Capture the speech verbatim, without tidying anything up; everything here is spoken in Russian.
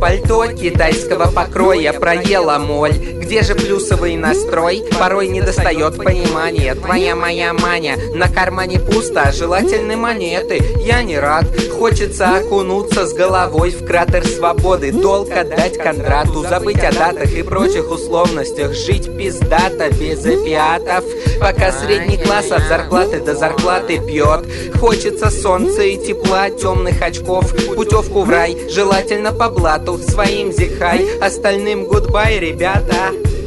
пальто китайского покроя проела моль. Где же плюсовый настрой? Порой не достает понимания. Твоя моя маня, на кармане пусто, желательны монеты. Я не рад, хочется окунуться с головой в кратер свободы. Долг отдать Кондрату, забыть о датах и прочих условностях. Жить пиздато, без опиатов, пока средний класс от зарплаты до зарплаты пьет. Хочется солнца и тепла, темных очков, путевку в рай, желательно по блату. Своим зихай, остальным гудбай, ребята.